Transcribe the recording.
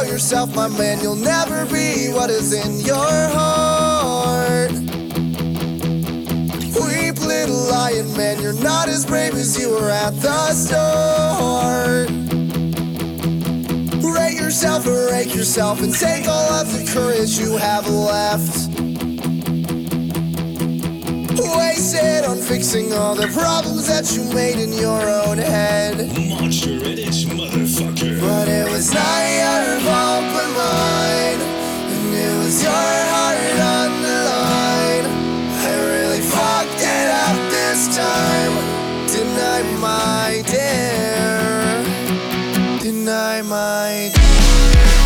yourself, my man, you'll never be what is in your heart. Weep, little lion man, you're not as brave as you were at the start. Rate yourself or rake yourself and take all of the courage you have left. Waste it on fixing all the problems that you made in your own head. Monster Edits, motherfucker. But it was not your fault but mine, and it was your heart on the line. I really fucked it up this time. Deny my dare. Deny my dare.